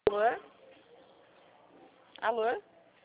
Alô? Alô?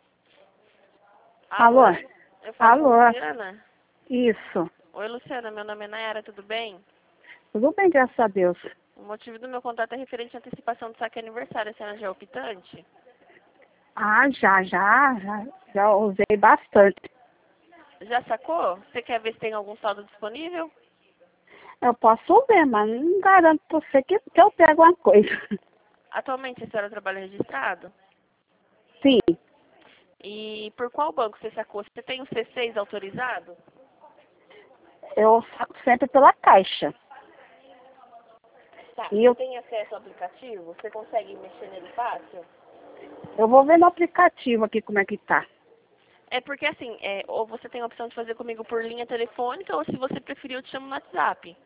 Alô? Eu falo com Alô? a Luciana? Isso. Oi, Luciana, meu nome é Nayara, tudo bem? Tudo bem, graças a Deus. O motivo do meu contato é referente à antecipação do saque aniversário. A senhora já é optante? Ah, já usei bastante. Já sacou? Você quer ver se tem algum saldo disponível? Eu posso ver, mas não garanto pra você que eu pego uma coisa. Atualmente a senhora trabalha registrado? Sim, E por qual banco você sacou? Você tem o C6 autorizado? eu saco sempre pela caixa. Tá. E Você eu, tem acesso ao aplicativo? Você consegue mexer nele fácil? eu vou ver no aplicativo aqui como é que tá. É porque assim, ou você tem a opção de fazer comigo por linha telefônica, ou se você preferir, eu te chamo no WhatsApp.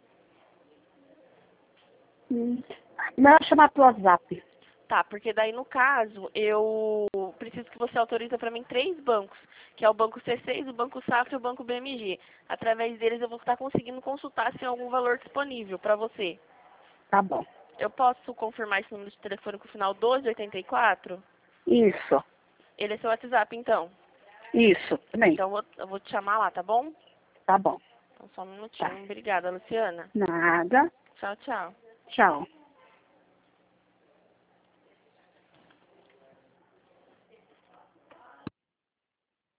Melhor chamar pelo WhatsApp. Tá, porque daí no caso, eu preciso que você autorize para mim 3 bancos, que é o Banco C6, o Banco Safra e o Banco BMG. Através deles eu vou estar conseguindo consultar se tem algum valor disponível para você. Tá bom. Eu posso confirmar esse número de telefone com o final 1284? Isso, Ele é seu WhatsApp, então. isso, também. Então eu vou te chamar lá, tá bom? Tá bom. Então só um Tá. minutinho. Obrigada, Luciana. Nada. Tchau, tchau. Tchau.